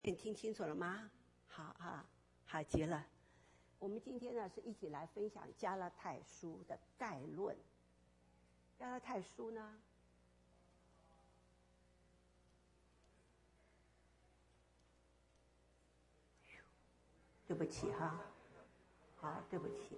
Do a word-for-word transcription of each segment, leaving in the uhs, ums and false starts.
你听清楚了吗？好啊，好极了。我们今天呢是一起来分享加拉太书的概论。加拉太书呢，对不起哈，好，对不起。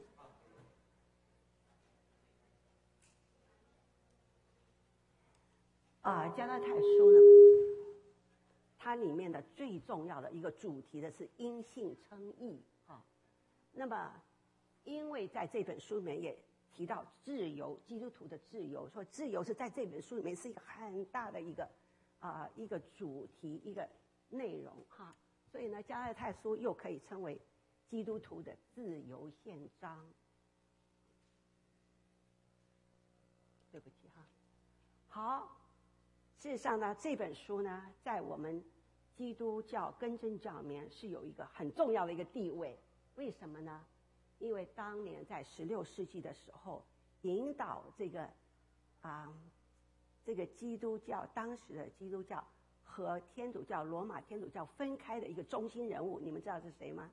啊，加拉太书呢，它里面的最重要的一个主题的是因信称义啊。那么，因为在这本书里面也提到自由，基督徒的自由，说自由是在这本书里面是一个很大的一个啊、呃、一个主题，一个内容哈。所以呢，加拉太书又可以称为基督徒的自由宪章。对不起哈。好，事实上呢，这本书呢，在我们基督教根正教里面是有一个很重要的一个地位。为什么呢？因为当年在十六世纪的时候，引导这个啊、呃、这个基督教当时的基督教和天主教罗马天主教分开的一个中心人物，你们知道是谁吗？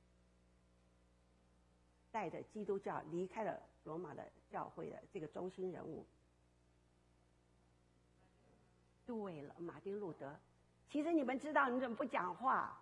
带着基督教离开了罗马的教会的这个中心人物。对了，马丁路德。其实你们知道，你怎么不讲话？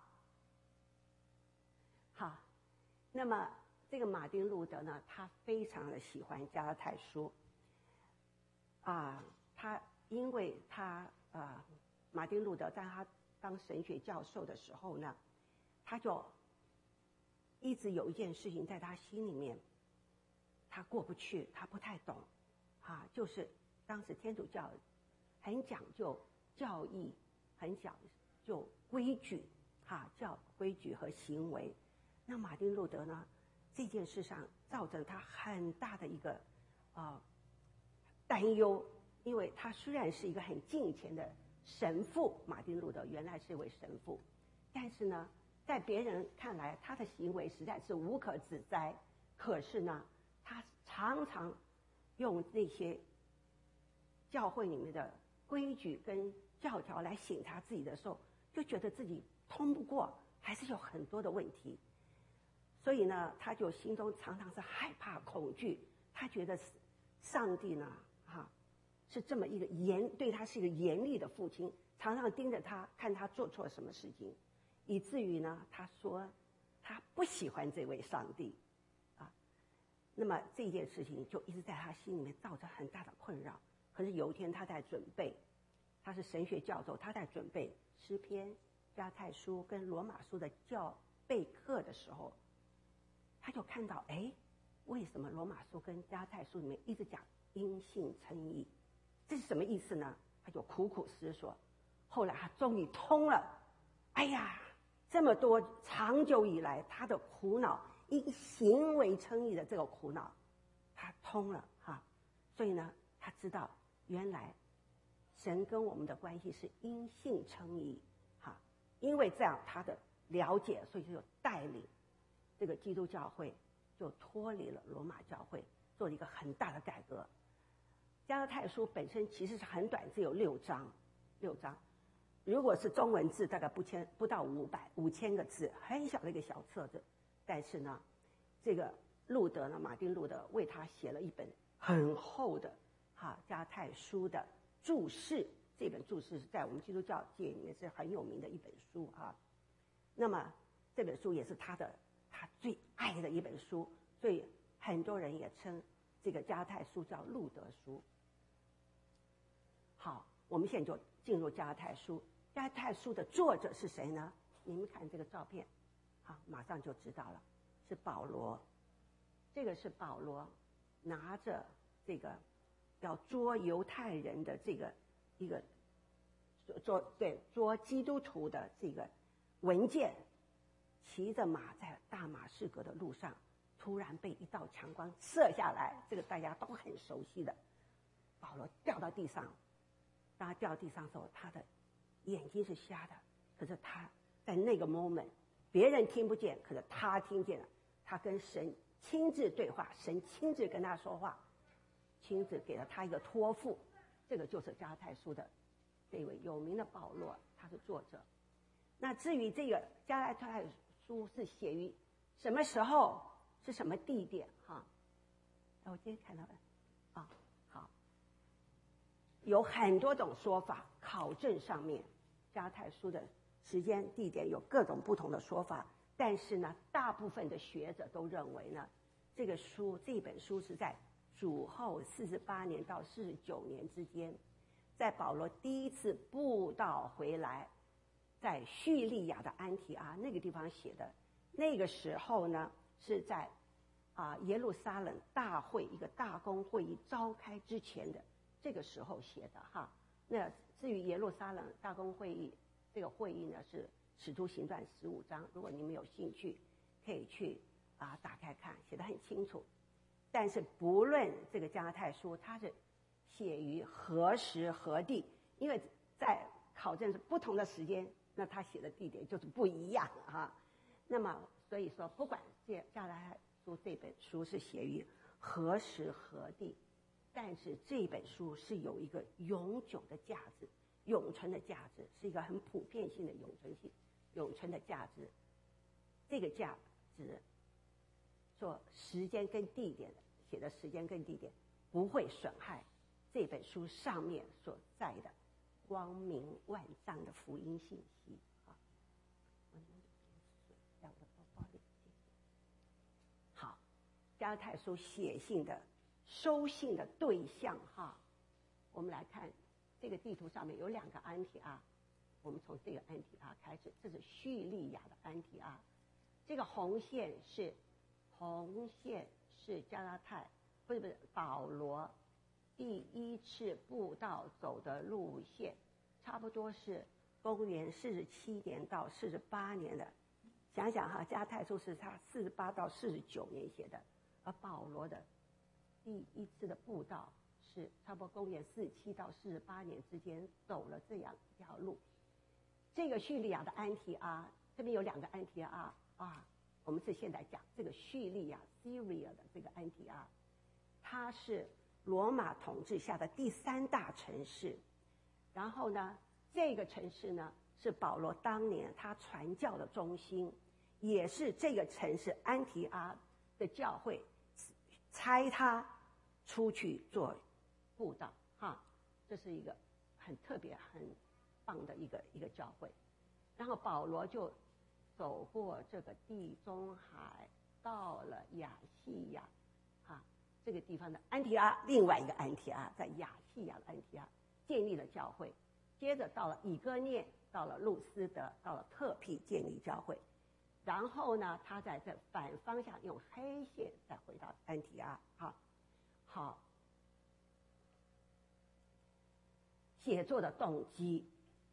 好，那么这个马丁路德呢，他非常的喜欢加拉太书啊，他因为他啊，马丁路德在他当神学教授的时候呢，他就一直有一件事情在他心里面，他过不去，他不太懂啊，就是当时天主教很讲究教义，很讲究规矩哈，教规矩和行为。那马丁路德呢，这件事上造成他很大的一个啊、呃、担忧，因为他虽然是一个很敬虔的神父，马丁路德原来是一位神父，但是呢，在别人看来，他的行为实在是无可指摘。可是呢，他常常用那些教会里面的规矩跟教条来醒他自己的时候，就觉得自己通不过，还是有很多的问题。所以呢，他就心中常常是害怕、恐惧。他觉得上帝呢，哈、啊，是这么一个严，对他是一个严厉的父亲，常常盯着他，看他做错什么事情，以至于呢，他说他不喜欢这位上帝，啊，那么这件事情就一直在他心里面造成很大的困扰。可是有一天他在准备，他是神学教授，他在准备诗篇、加拉太书跟罗马书的教备课的时候，他就看到，哎，为什么罗马书跟加拉太书里面一直讲因信称义？这是什么意思呢？他就苦苦思索。后来他终于通了，哎呀，这么多长久以来他的苦恼，因行为称义的这个苦恼，他通了哈。所以呢，他知道原来神跟我们的关系是因信称义哈。因为这样他的了解，所以就带领这个基督教会就脱离了罗马教会，做了一个很大的改革。加拉太书本身其实是很短，只有六章，六章。如果是中文字，大概不千不到五百五千个字，很小的一个小册子。但是呢，这个路德呢，马丁路德为他写了一本很厚的哈加拉太书的注释。这本注释是在我们基督教界里面是很有名的一本书啊。那么这本书也是他的他最爱的一本书，所以很多人也称这个加拉太书叫路德书。好，我们现在就进入加拉太书。加拉太书的作者是谁呢？你们看这个照片，好，马上就知道了，是保罗。这个是保罗拿着这个要捉犹太人的这个一个捉对捉基督徒的这个文件，骑着马在大马士革的路上，突然被一道强光射下来，这个大家都很熟悉的。保罗掉到地上，当他掉到地上的时候，他的眼睛是瞎的，可是他在那个 moment， 别人听不见，可是他听见了，他跟神亲自对话，神亲自跟他说话，亲自给了他一个托付。这个就是加拉太书的这位有名的保罗，他是作者。 那至于这个加拉太书是写于什么时候，是什么地点哈？我今天看到了啊，好，有很多种说法，考证上面加拉太书的时间地点有各种不同的说法，但是呢，大部分的学者都认为呢，这个书这本书是在主后四十八年到四十九年之间，在保罗第一次布道回来，在叙利亚的安提阿那个地方写的。那个时候呢，是在啊耶路撒冷大会一个大公会议召开之前的这个时候写的哈。那至于耶路撒冷大公会议这个会议呢，是使徒行传十五章，如果你们有兴趣，可以去啊打开看，写得很清楚。但是不论这个加拉太书它是写于何时何地，因为在考证是不同的时间，那他写的地点就是不一样啊。那么所以说，不管这加拉太书这本书是写于何时何地，但是这本书是有一个永久的价值，永存的价值，是一个很普遍性的永存性、永存的价值。这个价值，说时间跟地点写的时间跟地点不会损害这本书上面所在的光明万丈的福音信息啊。在我的包包里。好，加拉太书写信的收信的对象哈，我们来看这个地图上面有两个安提阿，我们从这个安提阿开始，这是叙利亚的安提阿。这个红线是红线是加拉太，不是不是保罗第一次布道走的路线，差不多是公元四十七年到四十八年的。想想哈，加拉太书是他四十八到四十九年写的，而保罗的第一次的布道是差不多公元四十七到四十八年之间走了这样一条路。这个叙利亚的安提阿，这边有两个安提阿啊，我们是现在讲这个叙利亚 Syria 的这个安提阿，它是罗马统治下的第三大城市。然后呢，这个城市呢是保罗当年他传教的中心，也是这个城市安提阿的教会差他出去做布道哈，这是一个很特别很棒的一个一个教会。然后保罗就走过这个地中海，到了亚细亚啊这个地方的安提阿，另外一个安提阿在亚细亚的安提阿建立了教会，接着到了以哥念，到了路斯德，到了特庇建立教会。然后呢，他在这反方向用黑线再回到安提阿。好，好，写作的动机，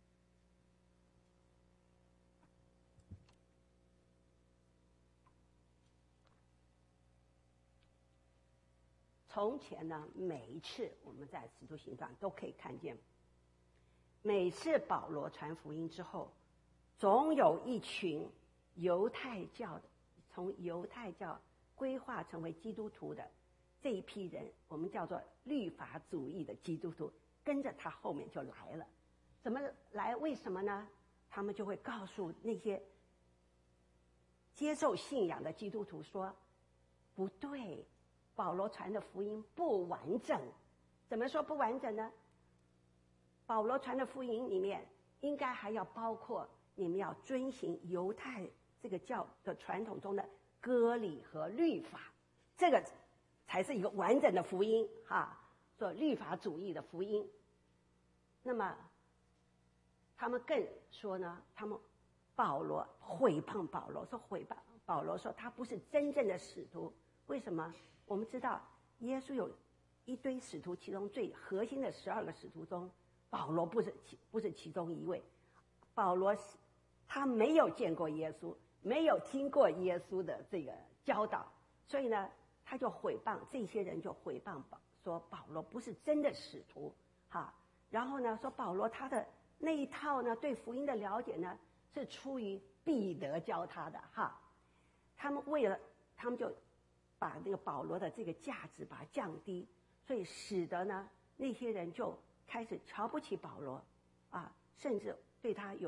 从前呢，每一次我们在使徒行传都可以看见，每次保罗传福音之后，总有一群犹太教的，从犹太教归化成为基督徒的这一批人，我们叫做律法主义的基督徒，跟着他后面就来了。怎么来？为什么呢？他们就会告诉那些接受信仰的基督徒说，不对，保罗传的福音不完整。怎么说不完整呢？保罗传的福音里面应该还要包括你们要遵行犹太这个教的传统中的割礼和律法，这个才是一个完整的福音哈，做律法主义的福音。那么他们更说呢，他们保罗毁谤保罗，说毁谤保罗说他不是真正的使徒。为什么？我们知道耶稣有一堆使徒，其中最核心的十二个使徒中，保罗不是其不是其中一位。保罗他没有见过耶稣，没有听过耶稣的这个教导，所以呢，他就毁谤这些人，就毁谤保说保罗不是真的使徒哈。然后呢，说保罗他的那一套呢，对福音的了解呢，是出于彼得教他的哈。他们为了他们就把那个保罗的这个价值把它降低，所以使得呢那些人就开始瞧不起保罗啊，甚至对他有一种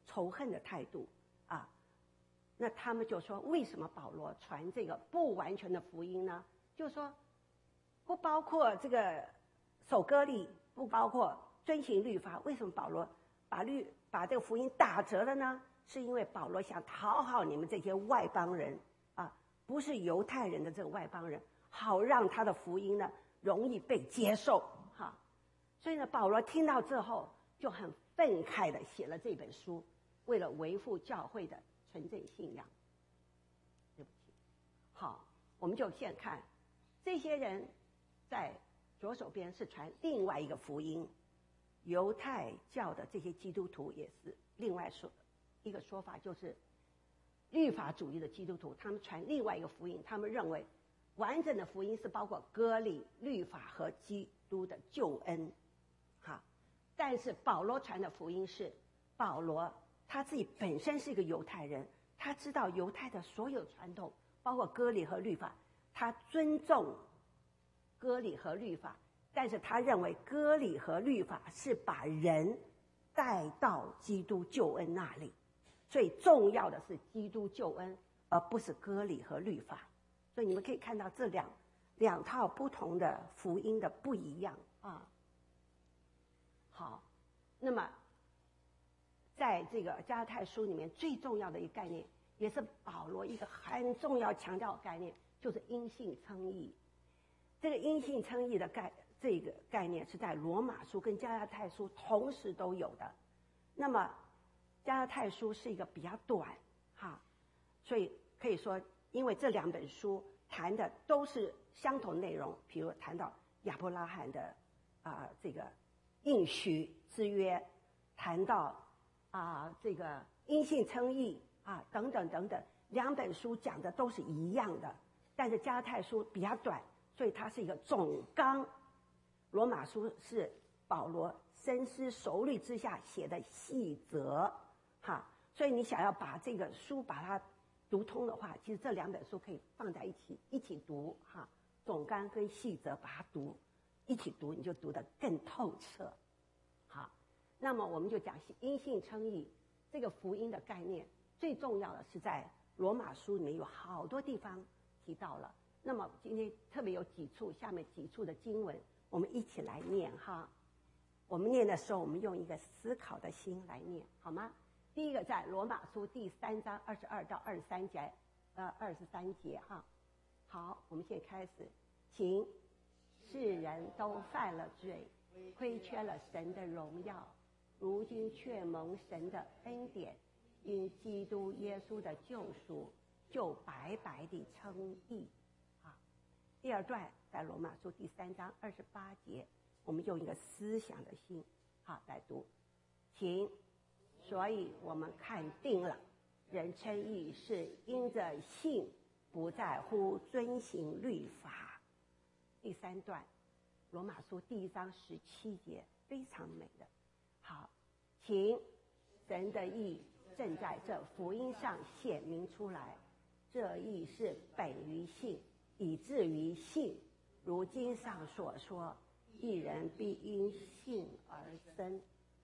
仇恨的态度啊。那他们就说，为什么保罗传这个不完全的福音呢？就是说，不包括这个守割礼，不包括遵行律法，为什么保罗把律把这个福音打折了呢？是因为保罗想讨好你们这些外邦人啊，不是犹太人的这个外邦人，好让他的福音呢容易被接受哈。所以呢，保罗听到之后就很愤慨的写了这本书，为了维护教会的纯正信仰。对不起，好，我们就先看这些人在左手边是传另外一个福音，犹太教的这些基督徒也是另外说一个说法，就是律法主义的基督徒，他们传另外一个福音，他们认为完整的福音是包括割礼、律法和基督的救恩。好，但是保罗传的福音是保罗他自己本身是一个犹太人，他知道犹太的所有传统，包括割礼和律法，他尊重割礼和律法，但是他认为割礼和律法是把人带到基督救恩那里，最重要的是基督救恩，而不是割礼和律法。所以你们可以看到这两两套不同的福音的不一样啊。好，那么在这个加拉太书里面最重要的一个概念，也是保罗一个很重要强调的概念，就是因信称义。这个因信称义的概这个概念是在罗马书跟加拉太书同时都有的。那么加拉太书是一个比较短哈，所以可以说因为这两本书谈的都是相同内容，比如谈到亚伯拉罕的啊、呃、这个应许之约，谈到啊、呃、这个因信称义啊等等等等，两本书讲的都是一样的，但是加拉太书比较短，所以它是一个总纲，罗马书是保罗深思熟虑之下写的细则哈，所以你想要把这个书把它读通的话，其实这两本书可以放在一起一起读哈，总纲跟细则把它读一起读，你就读得更透彻。好，那么我们就讲因信称义这个福音的概念，最重要的是在罗马书里面有好多地方提到了。那么今天特别有几处，下面几处的经文我们一起来念哈。我们念的时候我们用一个思考的心来念好吗？第一个在罗马书第三章二十二到二十三节呃二十三节哈。好，我们现在开始。请，世人都犯了罪，亏缺了神的荣耀，如今却蒙神的恩典，因基督耶稣的救赎，就白白地称义。啊，第二段在罗马书第三章二十八节，我们用一个思想的心，好来读，请。所以我们看定了，人称义是因着信，不在乎遵行律法。第三段，罗马书第一章十七节，非常美的。好，请，神的义正在这福音上显明出来，这义是本于信，以至于信。如经上所说，义人必因信而生。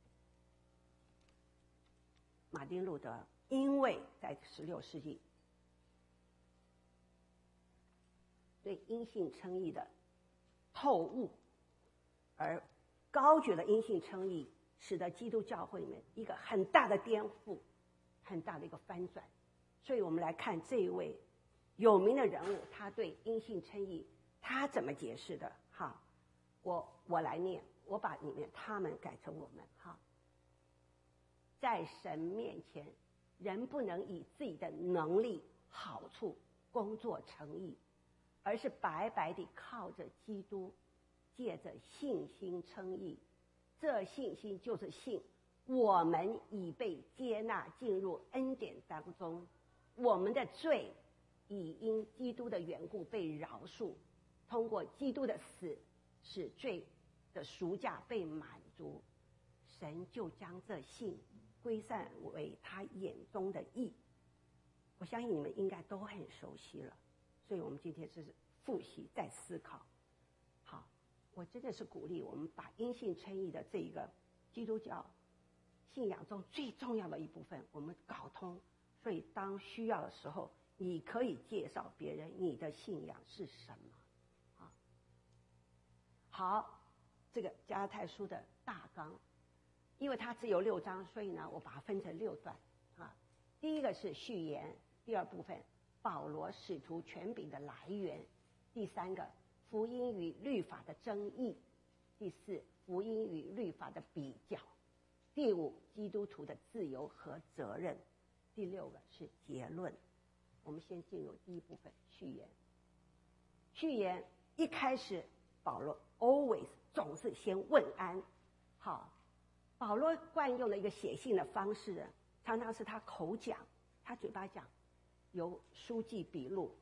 马丁路德因为在十六世纪对因信称义的透悟，而高举了因信称义，使得基督教会里面一个很大的颠覆，很大的一个翻转。所以我们来看这一位有名的人物，他对因信称义他怎么解释的。好，我我来念，我把里面他们改成我们。好，在神面前，人不能以自己的能力、好处、工作成义，而是白白地靠着基督，借着信心称义。这信心就是信，我们已被接纳进入恩典当中，我们的罪已因基督的缘故被饶恕，通过基督的死，使罪的赎价被满足，神就将这信归散为他眼中的义。我相信你们应该都很熟悉了，所以我们今天是复习再思考。好，我真的是鼓励我们把因信称义的这个基督教信仰中最重要的一部分，我们搞通。所以当需要的时候，你可以介绍别人你的信仰是什么。啊，好，这个加拉太书的大纲，因为它只有六章，所以呢，我把它分成六段。啊，第一个是序言，第二部分保罗使徒权柄的来源，第三个福音与律法的争议，第四福音与律法的比较，第五基督徒的自由和责任，第六个是结论。我们先进入第一部分序言。序言一开始，保罗 always 总是先问安。好，保罗惯用的一个写信的方式，常常是他口讲，他嘴巴讲，由书记笔录。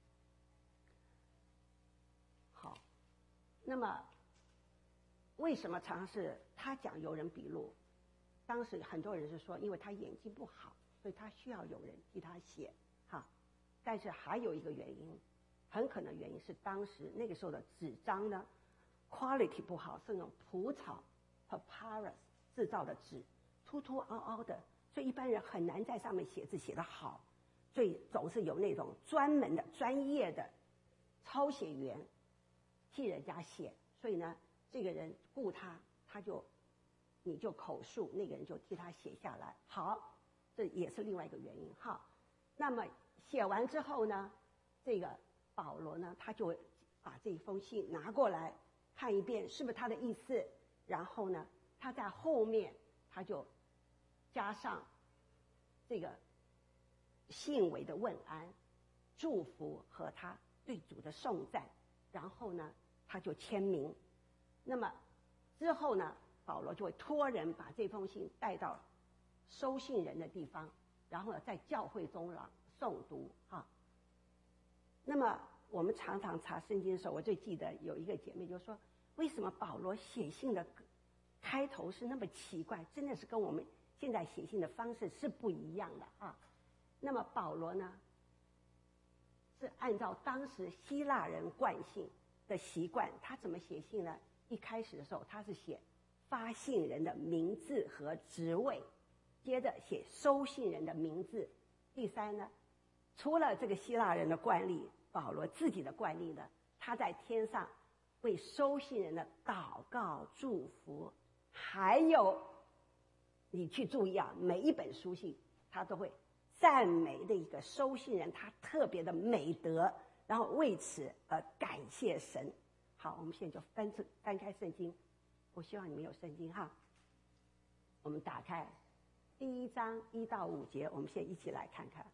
好，那么为什么常常是他讲由人笔录？当时很多人是说，因为他眼睛不好，所以他需要有人替他写。哈，但是还有一个原因，很可能原因是当时那个时候的纸张呢 quality 不好，是那种蒲草 papyrus 制造的纸，凸凸凹凹的，所以一般人很难在上面写字写得好，所以总是有那种专门的专业的抄写员替人家写。所以呢，这个人雇他，他就你就口述，那个人就替他写下来。好，这也是另外一个原因。好，那么写完之后呢，这个保罗呢，他就把这封信拿过来看一遍，是不是他的意思？然后呢，他在后面他就加上这个信尾的问安、祝福和他对主的颂赞，然后呢，他就签名。那么之后呢，保罗就会托人把这封信带到收信人的地方，然后在教会中朗诵读。哈，那么我们常常查圣经的时候，我最记得有一个姐妹就说，为什么保罗写信的开头是那么奇怪，真的是跟我们现在写信的方式是不一样的啊。那么保罗呢，是按照当时希腊人惯性的习惯，他怎么写信呢？一开始的时候他是写发信人的名字和职位，接着写收信人的名字。第三呢，除了这个希腊人的惯例，保罗自己的惯例呢，他在天上为收信人的祷告祝福。还有你去注意啊，每一本书信他都会赞美的一个收信人他特别的美德，然后为此而感谢神。好，我们现在就翻翻开圣经，我希望你们有圣经哈。我们打开第一章一到五节，我们先一起来看看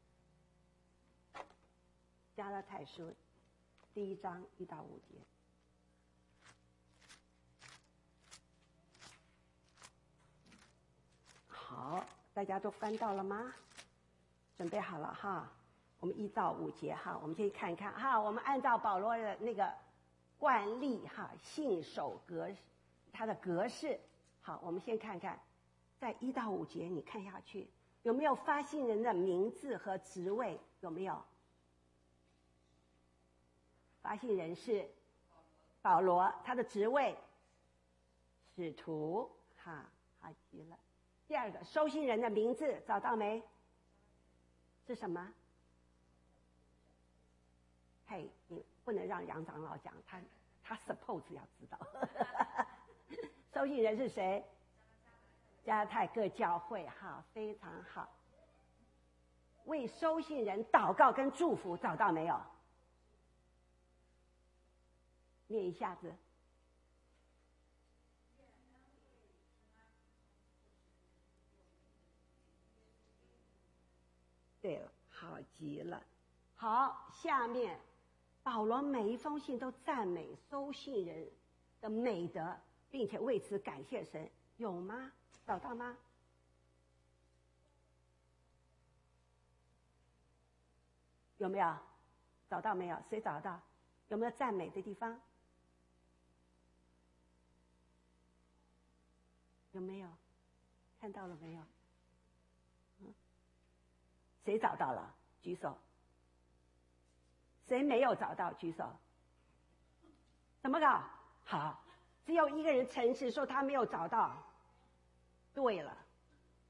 加拉太书第一章一到五节。好，大家都翻到了吗？准备好了哈，我们一到五节哈，我们先看看哈，我们按照保罗的那个惯例哈，信手格它的格式。好，我们先看看，在一到五节你看下去，有没有发信人的名字和职位？有没有？发信人是保罗，他的职位使徒，哈，好极了。第二个，收信人的名字找到没？是什么？嘿，你不能让杨长老讲，他他 suppose 要知道。收信人是谁？加拉太各教会，哈，非常好。为收信人祷告跟祝福找到没有？念一下子。对了，好极了。好，下面保罗每一封信都赞美收信人的美德，并且为此感谢神，有吗？找到吗？有没有？找到没有？谁找到？有没有赞美的地方？有没有？看到了没有？嗯，谁找到了？举手。谁没有找到？举手。怎么搞？好，只有一个人诚实说他没有找到。对了，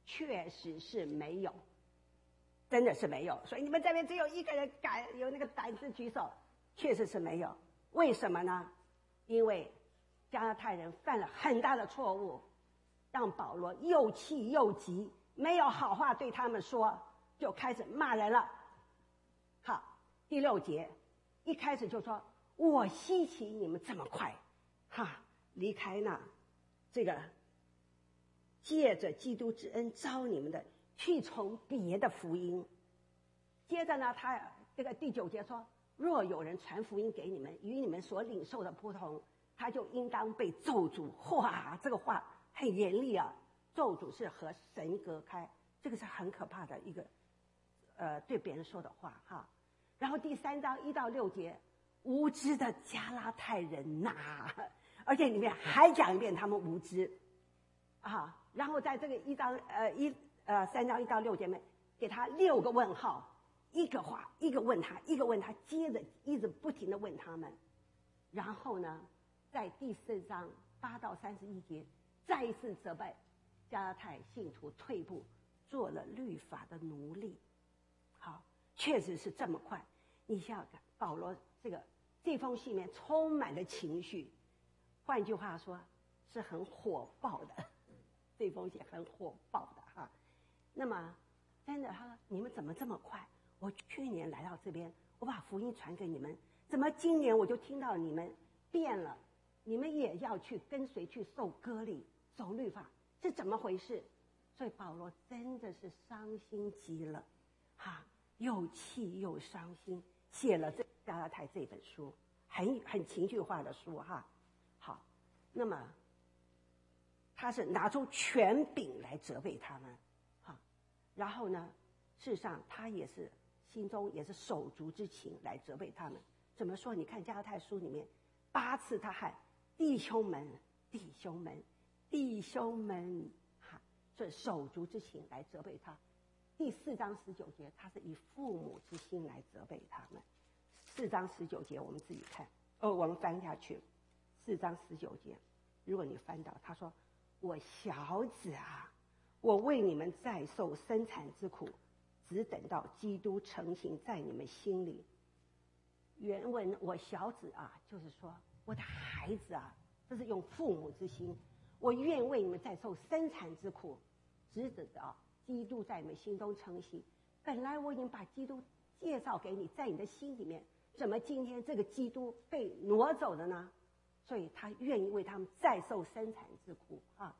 确实是没有，真的是没有。所以你们这边只有一个人敢有那个胆子举手，确实是没有。为什么呢？因为加拉太人犯了很大的错误，让保罗又气又急，没有好话对他们说，就开始骂人了。好，第六节一开始就说：“我稀奇你们这么快，哈，离开那这个借着基督之恩招你们的，去从别的福音。”接着呢，他这个第九节说：“若有人传福音给你们，与你们所领受的不同，他就应当被咒诅。”哇，这个话很严厉啊！咒诅是和神隔开，这个是很可怕的一个，呃，对别人说的话哈。然后第三章一到六节，无知的加拉太人呐、啊，而且里面还讲一遍他们无知，啊，然后在这个一章呃一呃三章一到六节面，给他六个问号，一个话一个问他，一个问他，接着一直不停的问他们，然后呢，在第四章八到三十一节，再一次责备加拉太信徒退步，做了律法的奴隶。好，确实是这么快。你想想看，保罗这个这封信里面充满了情绪，换句话说，是很火爆的。这封信很火爆的哈。那么，真的哈，你们怎么这么快？我去年来到这边，我把福音传给你们，怎么今年我就听到你们变了？你们也要去跟随去受割礼、守律法，是怎么回事？所以保罗真的是伤心极了，哈，又气又伤心，写了这《加拉太》这本书，很很情绪化的书哈。好，那么他是拿出权柄来责备他们，哈，然后呢，事实上他也是心中也是手足之情来责备他们。怎么说？你看《加拉太书》里面八次他喊弟兄们、弟兄们、弟兄们，哈，所以手足之情来责备他。第四章十九节，他是以父母之心来责备他们。四章十九节，我们自己看，哦，我们翻下去，四章十九节，如果你翻到，他说：“我小子啊，我为你们再受生产之苦，只等到基督成形在你们心里。”原文“我小子啊”，就是说我的孩子啊，这是用父母之心，我愿为你们再受生产之苦，只等到基督在你们心中成形。本来我已经把基督介绍给你，在你的心里面，怎么今天这个基督被挪走了呢？所以他愿意为他们再受生产之苦啊。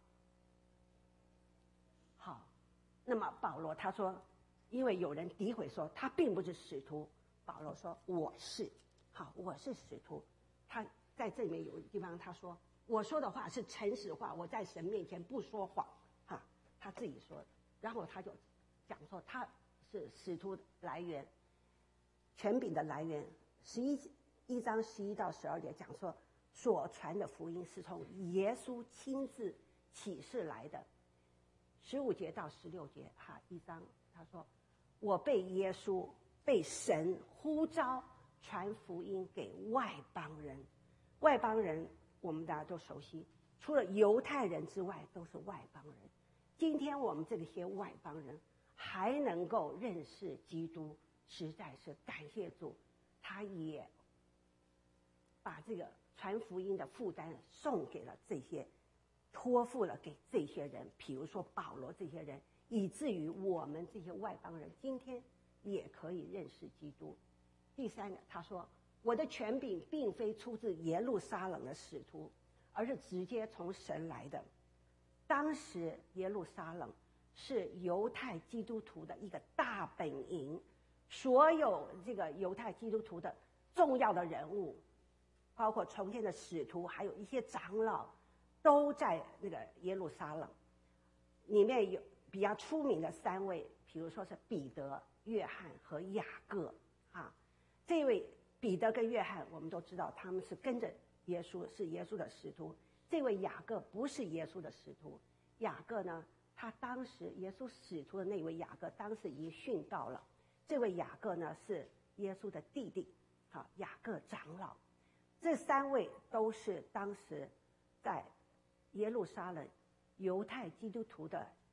好，那么保罗他说，因为有人诋毁说他并不是使徒，保罗说我是，好，我是使徒。他在这里面有一个地方他说，我说的话是诚实话，我在神面前不说谎，哈，他自己说的。然后他就讲说他是使徒来源，权柄的来源。十一一章十一到十二节讲说，所传的福音是从耶稣亲自启示来的。十五节到十六节，哈，一章他说，我被耶稣被神呼召传福音给外邦人。外邦人我们大家都熟悉，除了犹太人之外都是外邦人。今天我们这些外邦人还能够认识基督，实在是感谢主，他也把这个传福音的负担送给了这些，托付了给这些人，比如说保罗这些人，以至于我们这些外邦人今天也可以认识基督。第三个，他说，我的权柄并非出自耶路撒冷的使徒，而是直接从神来的。当时耶路撒冷是犹太基督徒的一个大本营，所有这个犹太基督徒的重要的人物，包括从前的使徒，还有一些长老，都在那个耶路撒冷。里面有比较出名的三位，比如说是彼得、约翰和雅各啊。这位彼得跟约翰，我们都知道他们是跟着耶稣，是耶稣的使徒。这位雅各不是耶稣的使徒，雅各呢，他当时耶稣使徒的那位雅各，当时已经殉道了。这位雅各呢是耶稣的弟弟，好，雅各长老。这三位都是当时在耶路撒冷犹太基督徒的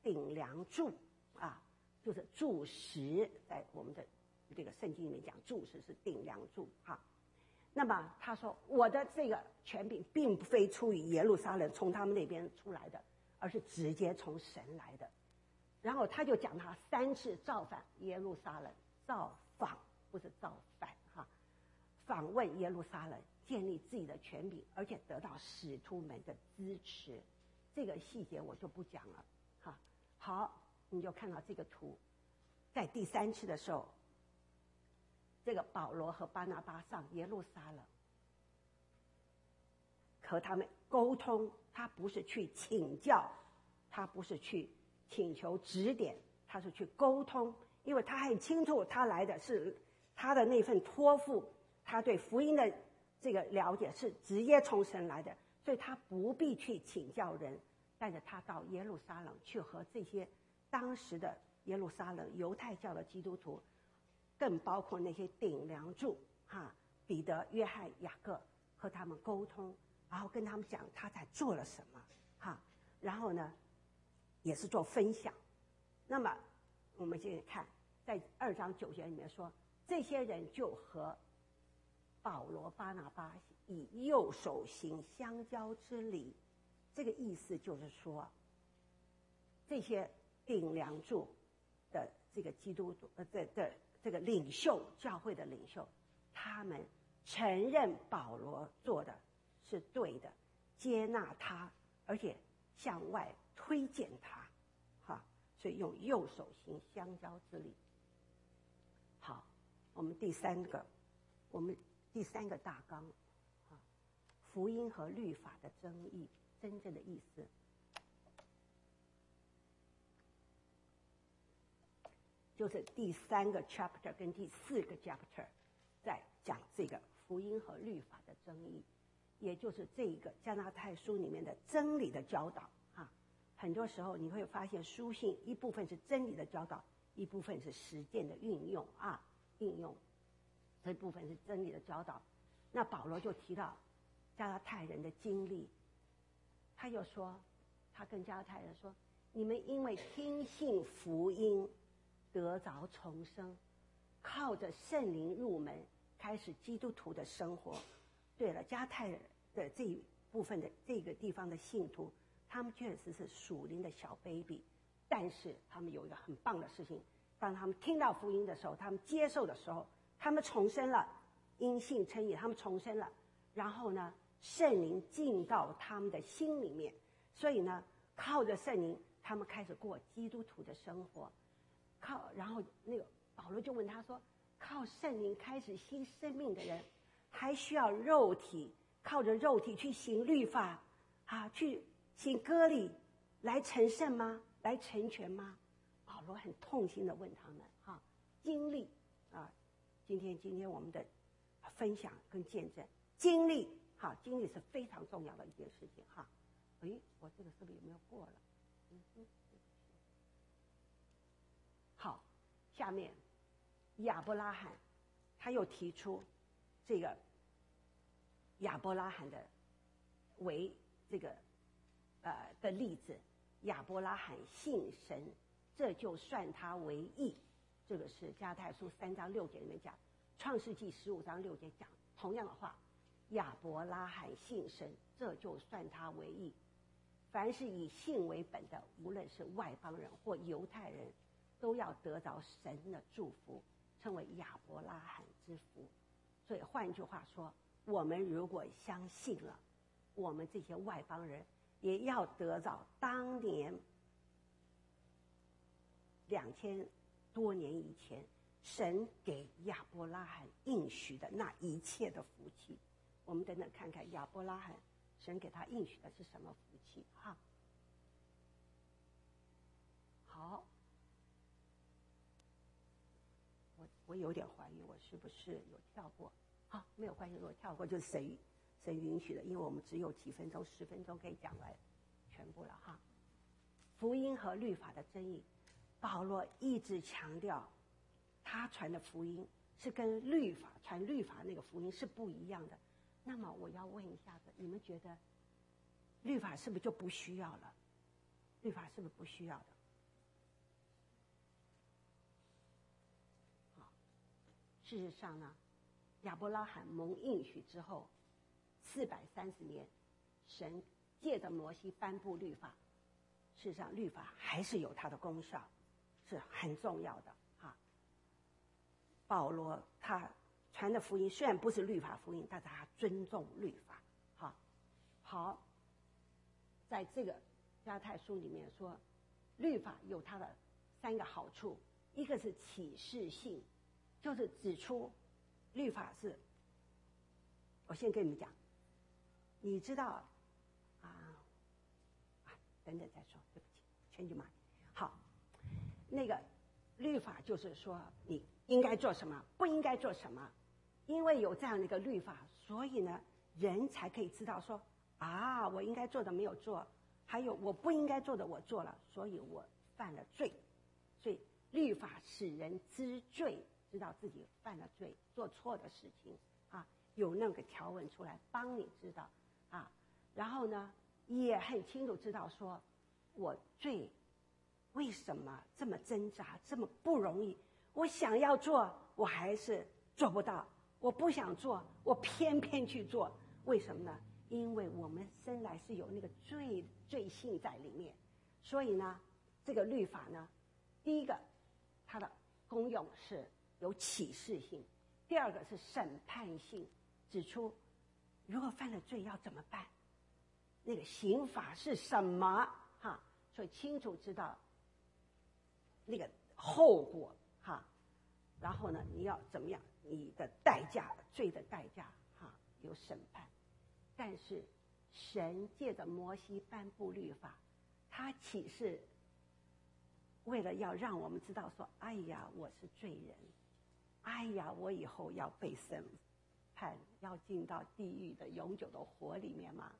顶梁柱啊，就是柱石，在我们的这个圣经里面讲，柱石是顶梁柱哈。那么他说，我的这个权柄并非出于耶路撒冷从他们那边出来的，而是直接从神来的。然后他就讲他三次造访耶路撒冷，造访不是造反哈，访问耶路撒冷，建立自己的权柄，而且得到使徒们的支持。这个细节我就不讲了哈。好，你就看到这个图，在第三次的时候，这个保罗和巴拿巴上耶路撒冷，和他们沟通，他不是去请教，他不是去请求指点，他是去沟通，因为他很清楚他来的是他的那份托付，他对福音的这个了解是直接从神来的，所以他不必去请教人，带着他到耶路撒冷去和这些当时的耶路撒冷犹太教的基督徒，更包括那些顶梁柱哈，彼得、约翰、雅各，和他们沟通，然后跟他们讲他在做了什么哈，然后呢也是做分享。那么我们现在看在二章九节里面说，这些人就和保罗、巴拿巴以右手行相交之礼。这个意思就是说，这些顶梁柱的这个基督徒呃的的这个领袖，教会的领袖，他们承认保罗做的是对的，接纳他，而且向外推荐他，哈，所以用右手行相交之礼。好，我们第三个，我们第三个大纲，啊，福音和律法的争议，真正的意思。就是第三个 chapter 跟第四个 chapter 在讲这个福音和律法的争议，也就是这个加拉太书里面的真理的教导啊。很多时候你会发现书信一部分是真理的教导，一部分是实践的运用啊，应用，这一部分是真理的教导。那保罗就提到加拉太人的经历，他又说，他跟加拉太人说，你们因为听信福音得着重生，靠着圣灵入门，开始基督徒的生活。对了，加太人的这一部分的这个地方的信徒，他们确实是属灵的小 baby， 但是他们有一个很棒的事情，当他们听到福音的时候，他们接受的时候，他们重生了，因信称义，他们重生了，然后呢，圣灵进到他们的心里面，所以呢，靠着圣灵，他们开始过基督徒的生活。靠，然后那个保罗就问他说：“靠圣灵开始新生命的人，还需要肉体，靠着肉体去行律法，啊，去行割礼，来成圣吗？来成全吗？”保罗很痛心的问他们：“哈、啊，经历啊，今天今天我们的分享跟见证，经历，哈、啊，经历是非常重要的一件事情哈。哎，我这个是不是有没有过了？嗯哼。”好，下面亚伯拉罕他又提出这个亚伯拉罕的为这个呃的例子，亚伯拉罕信神，这就算他为义。这个是加拉太书三章六节里面讲，创世纪十五章六节讲同样的话，亚伯拉罕信神，这就算他为义。凡是以信为本的，无论是外邦人或犹太人，都要得着神的祝福，称为亚伯拉罕之福。所以换句话说，我们如果相信了，我们这些外邦人也要得着当年两千多年以前神给亚伯拉罕应许的那一切的福气。我们等等看看亚伯拉罕神给他应许的是什么福气哈。好，我我有点怀疑我是不是有跳过。好，没有关系，如果跳过就是神神允许的，因为我们只有几分钟十分钟可以讲完全部了哈。福音和律法的争议，保罗一直强调他传的福音是跟律法传律法那个福音是不一样的。那么我要问一下子，你们觉得律法是不是就不需要了？律法是不是不需要的？ 事实上呢，亚伯拉罕蒙应许之后，四百三十年，神借着摩西颁布律法。事实上，律法还是有它的功效，是很重要的哈。保罗他传的福音虽然不是律法福音，但是他尊重律法。哈，好，在这个加拉太书里面说，律法有它的三个好处，一个是启示性，就是指出律法是。我先跟你们讲，你知道啊啊，等等再说，对不起，全句嘛。好，那个律法就是说你应该做什么，不应该做什么，因为有这样的一个律法，所以呢，人才可以知道说啊，我应该做的没有做，还有我不应该做的我做了，所以我犯了罪。所以律法使人知罪，知道自己犯了罪，做错的事情啊，有那个条文出来帮你知道啊。然后呢，也很清楚知道说，我罪为什么这么挣扎，这么不容易？我想要做，我还是做不到；我不想做，我偏偏去做。为什么呢？因为我们生来是有那个罪罪性在里面，所以呢，这个律法呢，第一个，它的功用是有启示性；第二个是审判性，指出如果犯了罪要怎么办，那个刑法是什么哈，所以清楚知道那个后果哈。然后呢，你要怎么样？你的代价，罪的代价哈，有审判。但是神借着摩西颁布律法，他启示为了要让我们知道说，哎呀，我是罪人，哎呀，我以后要被审判，要进到地狱的永久的火里面吗？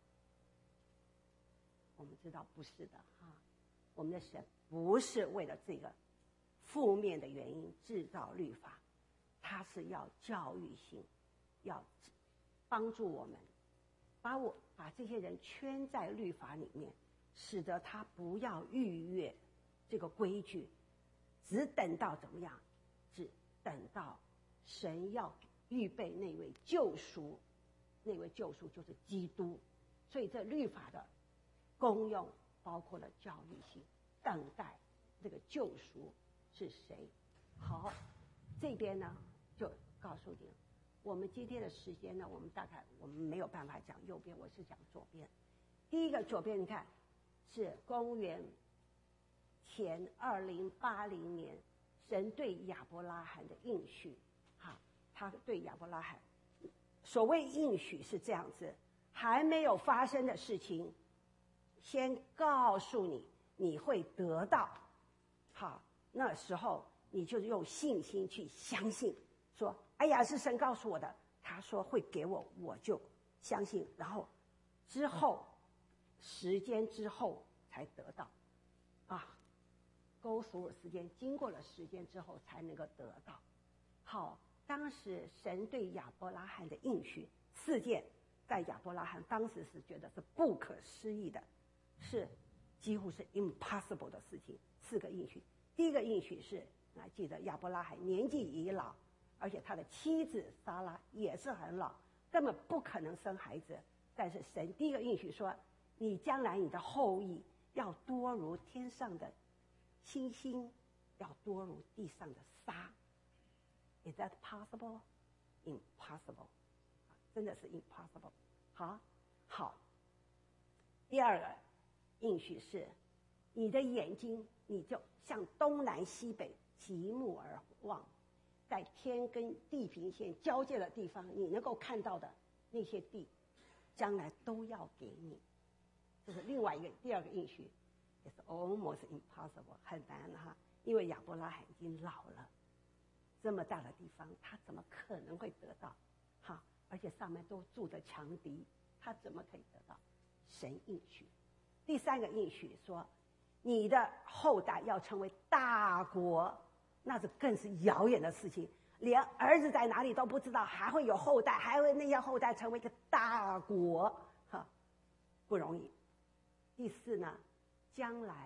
我们知道不是的哈，我们的神不是为了这个负面的原因制造律法，他是要教育性，要帮助我们，把我把这些人圈在律法里面，使得他不要逾越这个规矩，只等到怎么样？只等到神要预备那位救赎，那位救赎就是基督。所以这律法的功用包括了教育性，等待这个救赎是谁。好，这边呢就告诉你，我们今天的时间呢，我们大概我们没有办法讲右边，我是讲左边。第一个左边你看是公元前二零八零年，神对亚伯拉罕的应许，哈，他对亚伯拉罕，所谓应许是这样子，还没有发生的事情，先告诉你你会得到，好，那时候你就用信心去相信，说，哎呀，是神告诉我的，他说会给我，我就相信，然后之后时间之后才得到，啊。勾索时间，经过了时间之后才能够得到。好，当时神对亚伯拉罕的应许四件，在亚伯拉罕当时是觉得是不可思议的，是几乎是 impossible 的事情。四个应许，第一个应许是，还记得亚伯拉罕年纪已老，而且他的妻子撒拉也是很老，根本不可能生孩子。但是神第一个应许说，你将来你的后裔要多如天上的星星，要多如地上的沙。Is that possible? Impossible. 真的是 impossible. 好，好。第二个应许是，你的眼睛你就向东南西北极目而望，在天跟地平线交界的地方，你能够看到的那些地，将来都要给你。这是另外一个第二个应许。It's almost impossible， 很难哈，因为亚伯拉罕已经老了，这么大的地方，他怎么可能会得到？哈，而且上面都住着强敌，他怎么可以得到？神应许。第三个应许说，你的后代要成为大国，那是更是遥远的事情，连儿子在哪里都不知道，还会有后代，还会那些后代成为一个大国，哈，不容易。第四呢？将来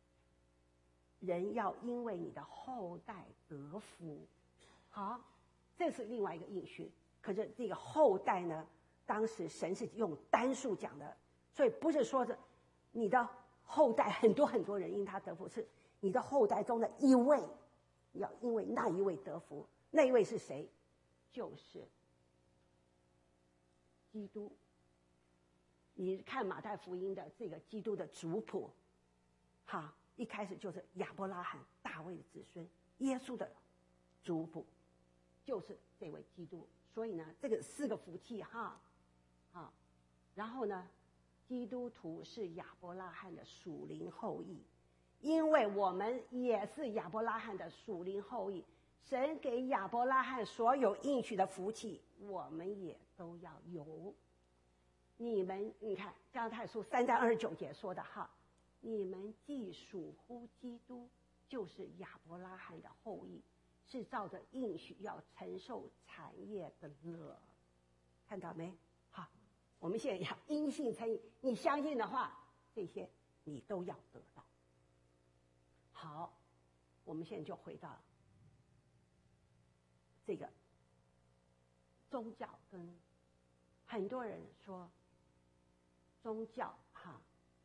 人要因为你的后代得福。好， 这是另外一个应许。可是这个后代呢，当时神是用单数讲的，所以不是说是你的后代很多很多人因他得福，是你的后代中的一位要因为那一位得福。那一位是谁？就是基督。你看马太福音的这个基督的族谱，哈，一开始就是亚伯拉罕、大卫的子孙，耶稣的族谱就是这位基督。所以呢，这个四个福气哈，啊，然后呢，基督徒是亚伯拉罕的属灵后裔，因为我们也是亚伯拉罕的属灵后裔，神给亚伯拉罕所有应许的福气，我们也都要有。你们，你看加拉太书三章二十九节说的哈，你们既属乎基督，就是亚伯拉罕的后裔，是照着应许要承受产业的乐。看到没？好，我们现在要因信称义，你相信的话，这些你都要得到。好，我们现在就回到这个宗教，跟很多人说宗教哈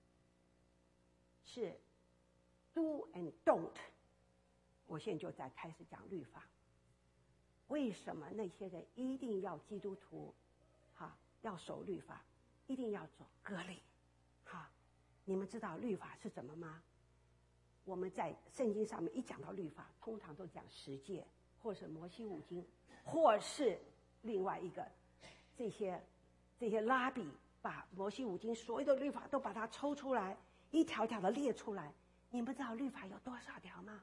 是 do and don't。我现在就在开始讲律法。为什么那些人一定要基督徒哈要守律法，一定要做割礼？哈，你们知道律法是什么吗？我们在圣经上面一讲到律法，通常都讲十诫，或是摩西五经，或是另外一个这些这些拉比把摩西五经所有的律法都把它抽出来，一条条的列出来。你们知道律法有多少条吗？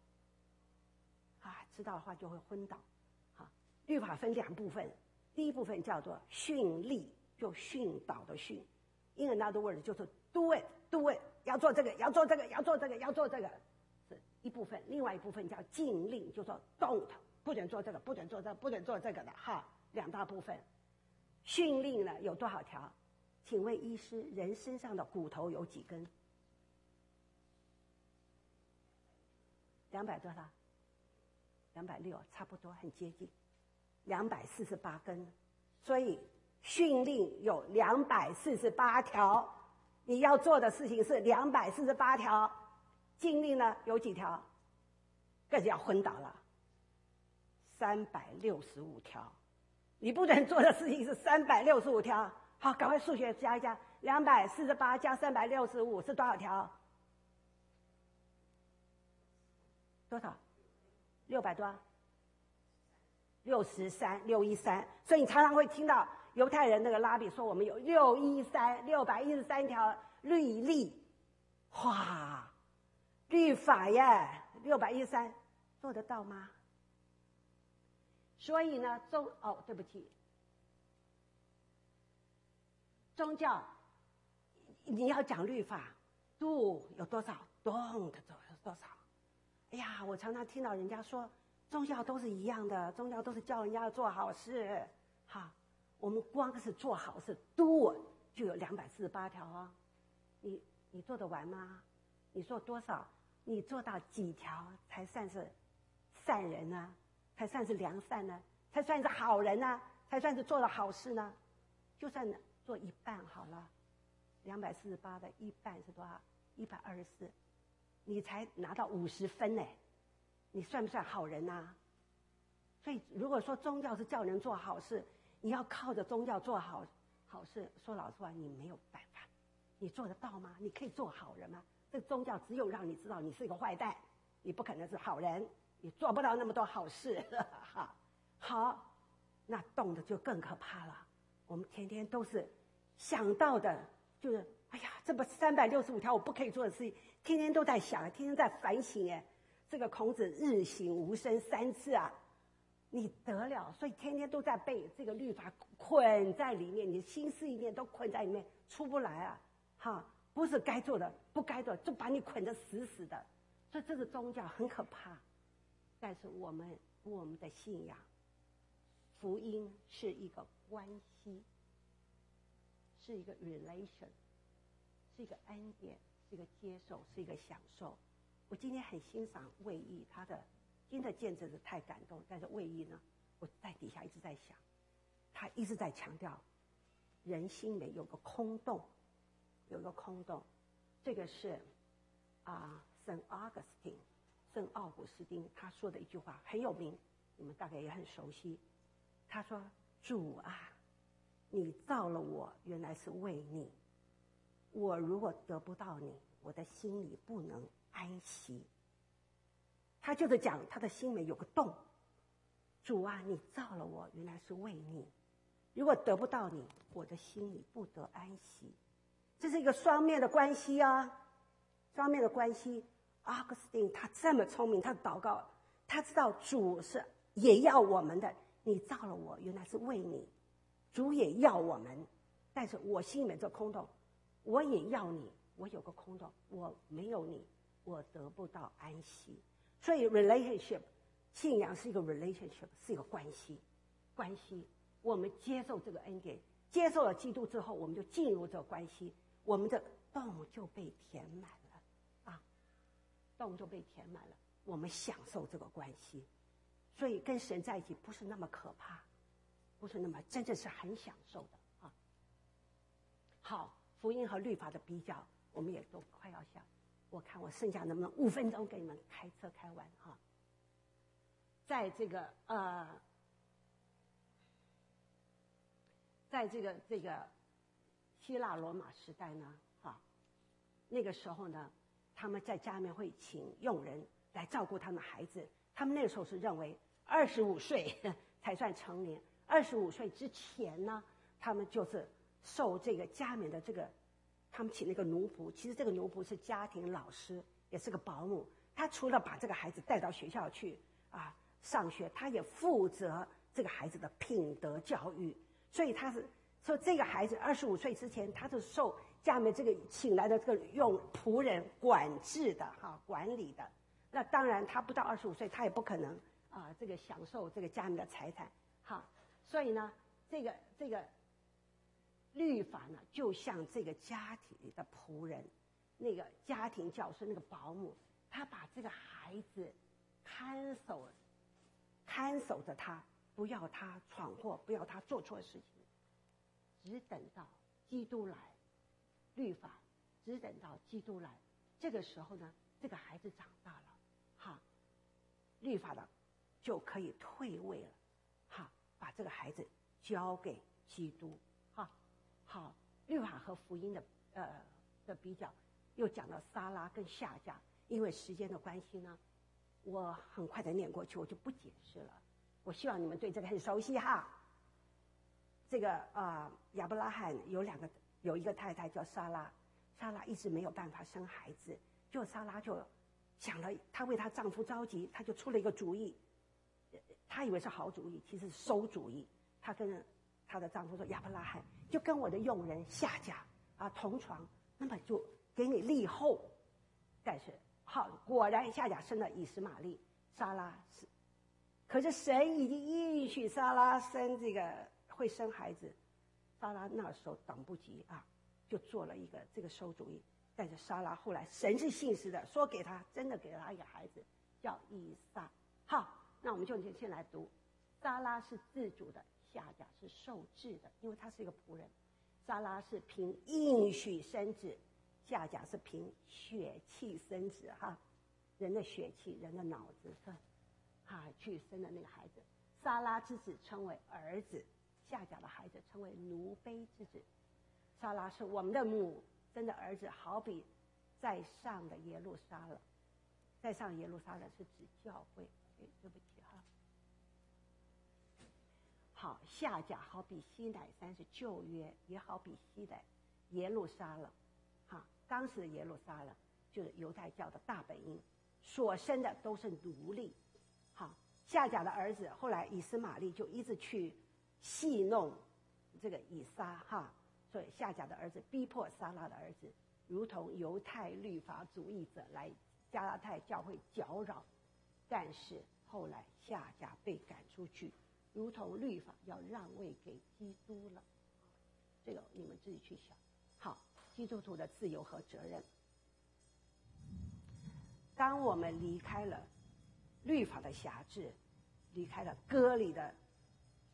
啊，知道的话就会昏倒。好，律法分两部分，第一部分叫做训例，就训导的训。In another word 就是 do it do it， 要做这个，要做这个，要做这个，要做这个，是一部分。另外一部分叫禁令，就说 don't， 不准做这个，不准做这个，不准做这个的哈，两大部分。训令呢有多少条？请问医师，人身上的骨头有几根？两百多少？两百六，差不多，很接近。两百四十八根，所以训令有两百四十八条，你要做的事情是两百四十八条。禁令呢有几条？更是要昏倒了，三百六十五条。你不准做的事情是三百六十五条。好，赶快数学加一加，两百四十八加三百六十五是多少条？多少？六百多？六十三，六一三。所以你常常会听到犹太人那个拉比说，我们有六一三，六百一十三条律例。哇，律法耶，六百一十三，做得到吗？所以呢，宗哦，对不起，宗教你要讲律法 ，do 有多少 ，don't 有多少？哎呀，我常常听到人家说，宗教都是一样的，宗教都是教人家要做好事。哈，我们光是做好事 ，do 就有两百四十八条啊。你你做得完吗？你做多少？你做到几条才算是善人呢？才算是良善呢？才算是好人呢？才算是做了好事呢？就算做一半好了，两百四十八的一半是多少？一百二十四，你才拿到五十分呢，你算不算好人啊？所以如果说宗教是叫人做好事，你要靠着宗教做好好事，说老实话，你没有办法，你做得到吗？你可以做好人吗？这宗教只有让你知道你是一个坏蛋，你不可能是好人，你做不到那么多好事。好，好，那动的就更可怕了。我们天天都是想到的，就是哎呀，这不三百六十五条我不可以做的事情，天天都在想，天天在反省。哎，这个孔子日省吾身三次啊，你得了，所以天天都在被这个律法捆在里面，你的心思意念都捆在里面，出不来啊！哈，不是该做的，不该做的，就把你捆得死死的。所以这个宗教很可怕，但是我们我们的信仰，福音是一个关系，是一个 relation， 是一个恩典，是一个接受，是一个享受。我今天很欣赏魏毅，他的今天的见证是太感动，但是魏毅呢， 我在底下一直在想，他一直在强调，人心里有个空洞，有个空洞，这个是啊，圣奥古斯丁，圣奥古斯丁他说的一句话很有名，你们大概也很熟悉。他说：“主啊，你造了我，原来是为你。我如果得不到你，我的心里不能安息。”他就是讲他的心里有个洞。主啊，你造了我，原来是为你。如果得不到你，我的心里不得安息。这是一个双面的关系啊，双面的关系。阿ugus丁他这么聪明，他祷告，他知道主是也要我们的。你造了我，原来是为你。主也要我们，但是我心里面这空洞，我也要你。我有个空洞，我没有你，我得不到安息。所以 relationship 信仰是一个 relationship， 是一个关系，关系。我们接受这个恩典，接受了基督之后，我们就进入这个关系，我们的洞就被填满了啊，洞就被填满了，我们享受这个关系。所以跟神在一起不是那么可怕，不是那么，真正是很享受的啊。好，福音和律法的比较，我们也都快要想，我看我剩下能不能五分钟给你们开车开完哈。在这个呃，在这个这个希腊罗马时代呢，哈，那个时候呢，他们在家里面会请佣人来照顾他们孩子。他们那个时候是认为二十五岁才算成年，二十五岁之前呢，他们就是受这个家里面的这个，他们请那个奴仆，其实这个奴仆是家庭老师，也是个保姆。他除了把这个孩子带到学校去啊上学，他也负责这个孩子的品德教育。所以他是说，这个孩子二十五岁之前，他是受家里面这个请来的这个用仆人管制的哈，管理的。那当然，他不到二十五岁，他也不可能啊、呃，这个享受这个家里的财产，哈。所以呢，这个这个律法呢，就像这个家庭的仆人，那个家庭教师，那个保姆，他把这个孩子看守，看守着他，不要他闯祸，不要他做错事情，只等到基督来，律法只等到基督来，这个时候呢，这个孩子长大了。哈，律法的就可以退位了，哈，把这个孩子交给基督，哈，好，律法和福音的呃的比较，又讲到撒拉跟夏甲，因为时间的关系呢，我很快的念过去，我就不解释了。我希望你们对这个很熟悉哈。这个呃亚伯拉罕有两个，有一个太太叫撒拉，撒拉一直没有办法生孩子，就撒拉就。想了，她为她丈夫着急，她就出了一个主意。她以为是好主意，其实是馊主意。她跟她的丈夫说：“亚伯拉罕，就跟我的佣人夏甲啊同床，那么就给你立后。”但是好，果然夏甲生了以实玛利，撒拉是。可是神已经应许撒拉生这个会生孩子，撒拉那时候等不及啊，就做了一个这个馊主意。但是撒拉后来神是信实的，说给他，真的给了他一个孩子，叫以撒。好，那我们就先来读，撒拉是自主的，夏甲是受制的，因为他是一个仆人。撒拉是凭应许生子，夏甲是凭血气生子哈，人的血气，人的脑子，哈，去生的那个孩子。撒拉之子称为儿子，夏甲的孩子称为奴婢之子。撒拉是我们的母。生的儿子好比在上的耶路撒冷，在上耶路撒冷是指教会，对对不起哈。好，夏甲好比西乃山是旧约，也好比西乃耶路撒冷，哈，当时的耶路撒冷就是犹太教的大本营，所生的都是奴隶。好，夏甲的儿子后来以实玛利就一直去戏弄这个以撒哈。所以夏甲的儿子逼迫撒拉的儿子，如同犹太律法主义者来加拉太教会搅扰，但是后来夏甲被赶出去，如同律法要让位给基督了。这个你们自己去想。好，基督徒的自由和责任。当我们离开了律法的辖制，离开了割礼的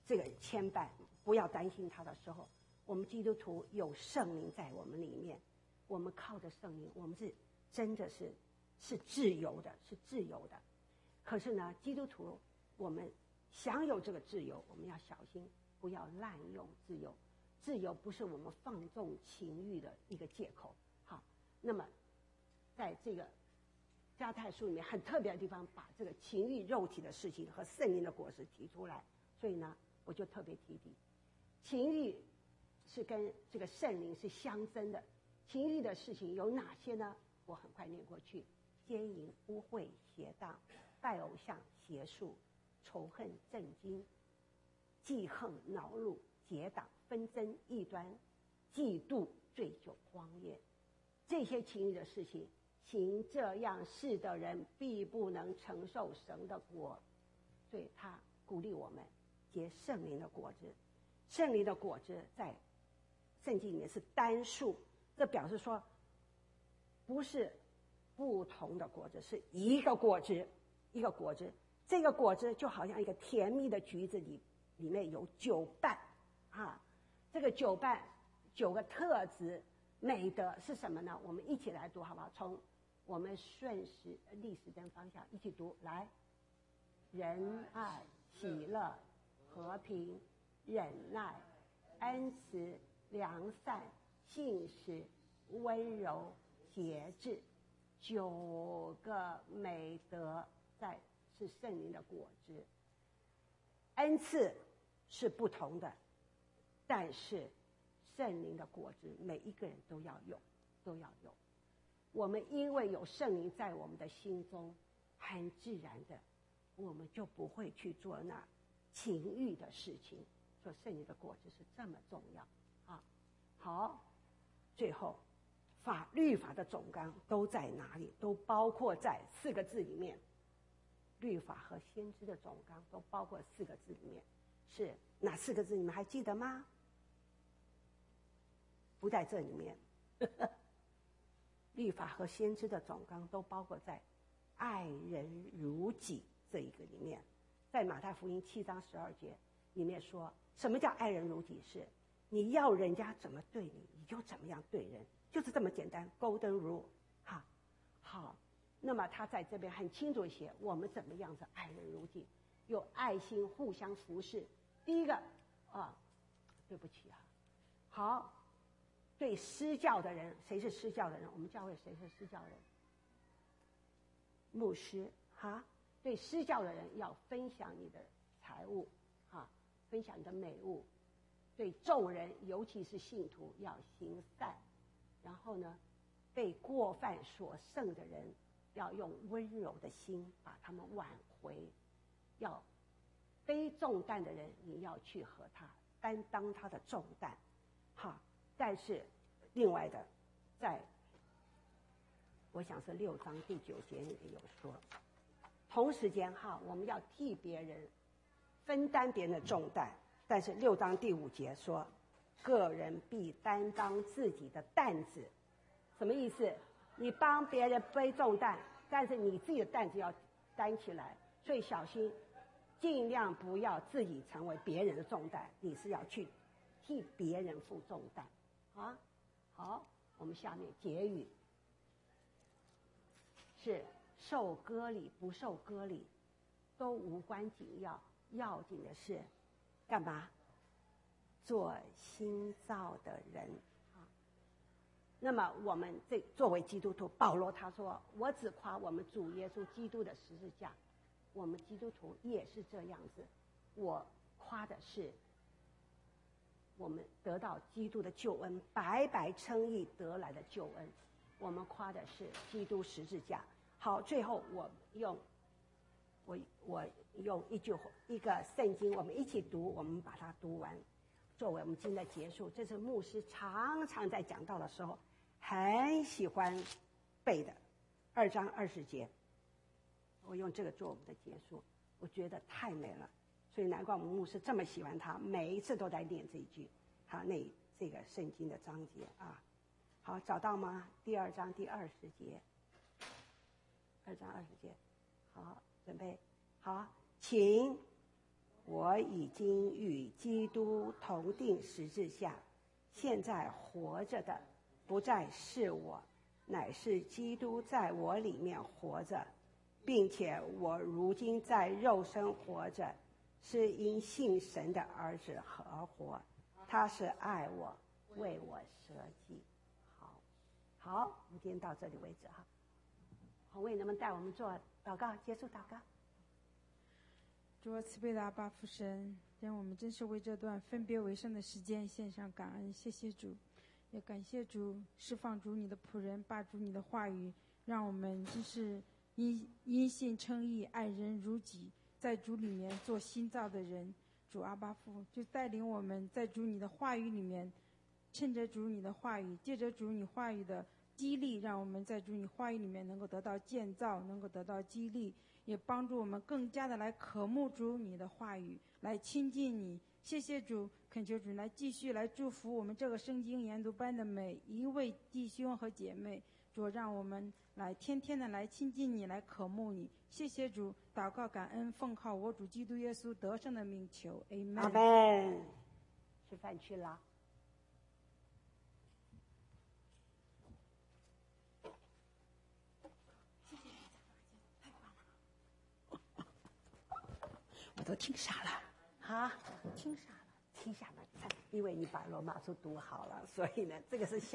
这个牵绊，不要担心它的时候，我们基督徒有圣灵在我们里面，我们靠着圣灵，我们是真的是是自由的，是自由的。可是呢，基督徒我们享有这个自由，我们要小心，不要滥用自由。自由不是我们放纵情欲的一个借口。好，那么在这个加太书里面很特别的地方，把这个情欲肉体的事情和圣灵的果实提出来，所以呢，我就特别提提，情欲是跟这个圣灵是相争的。情欲的事情有哪些呢？我很快念过去：奸淫、污秽、邪荡、拜偶像、邪术、仇恨、震惊、记恨、恼怒、结党、纷争、异端、嫉妒、醉酒、荒宴。这些情欲的事情，行这样事的人必不能承受神的国。所以他鼓励我们结圣灵的果子。圣灵的果子在圣经里面是单数，这表示说不是不同的果子，是一个果子，一个果子。这个果子就好像一个甜蜜的橘子里里面有九瓣啊，这个九瓣九个特质美德是什么呢？我们一起来读好不好？从我们顺时历史灯方向一起读来：仁爱、喜乐、和平、忍耐、恩慈、良善、信实、温柔、节制。九个美德在是圣灵的果子。恩赐是不同的，但是圣灵的果子每一个人都要有，都要有。我们因为有圣灵在我们的心中，很自然的我们就不会去做那情欲的事情。说圣灵的果子是这么重要啊！好，最后法律法的总纲都在哪里？都包括在四个字里面。律法和先知的总纲都包括四个字里面，是哪四个字？你们还记得吗？不在这里面。律法和先知的总纲都包括在爱人如己这一个里面。在马太福音七章十二节里面说，什么叫爱人如己？是你要人家怎么对你，你就怎么样对人，就是这么简单。Golden rule。哈，好。那么他在这边很清楚写我们怎么样子爱人如己，有爱心，互相服侍。第一个啊，对不起啊，好，对施教的人，谁是施教的人？我们教会谁是施教人？牧师哈。对施教的人要分享你的财物哈，分享你的美物。对众人，尤其是信徒，要行善。然后呢，被过犯所胜的人，要用温柔的心把他们挽回。要背重担的人，你要去和他担当他的重担。好，但是另外的，在我想是六章第九节里面有说，同时间哈，我们要替别人分担别人的重担。但是六章第五节说，个人必担当自己的担子。什么意思？你帮别人背重担，但是你自己的担子要担起来，所以小心，尽量不要自己成为别人的重担，你是要去替别人负重担啊。好，我们下面结语是受割礼不受割礼都无关紧要，要紧的是干嘛？做新造的人。那么我们这作为基督徒，保罗他说，我只夸我们主耶稣基督的十字架。我们基督徒也是这样子，我夸的是我们得到基督的救恩，白白称义得来的救恩。我们夸的是基督十字架。好，最后我用我我用一句一个圣经，我们一起读，我们把它读完，作为我们今天的结束。这是牧师常常在讲道的时候很喜欢背的二章二十节，我用这个做我们的结束，我觉得太美了，所以难怪我们牧师这么喜欢他，每一次都在念这一句，好，那这个圣经的章节啊。好，找到吗？第二章第二十节，二章二十节，好，准备好，请我已经与基督同定十字架，现在活着的不再是我，乃是基督在我里面活着，并且我如今在肉身活着，是因信神的儿子而活，他是爱我，为我舍己。好，好，我们今天到这里为止哈。红卫能不能带我们做祷告，结束祷告？ 主啊，慈悲的阿爸父神，让我们真是为这段分别为圣的时间献上感恩，谢谢主，也感谢主释放主你的仆人，把主你的话语，让我们真是因因信称义，爱人如己，在主里面做新造的人。主阿爸父就带领我们在主你的话语里面，趁着主你的话语，借着主你话语的激励，让我们在主你话语里面能够得到建造，能够得到激励，也帮助我们更加的来渴慕主你的话语，来亲近你。谢谢主，恳求主来继续来祝福我们这个圣经研读班的每一位弟兄和姐妹。主，让我们来天天的来亲近你，来渴慕你。谢谢主，祷告感恩，奉靠我主基督耶稣得胜的名求，阿门。 阿门。吃饭去了。我都听傻了，啊，听傻了，听傻了，因为你把罗马书读好了，所以呢，这个是。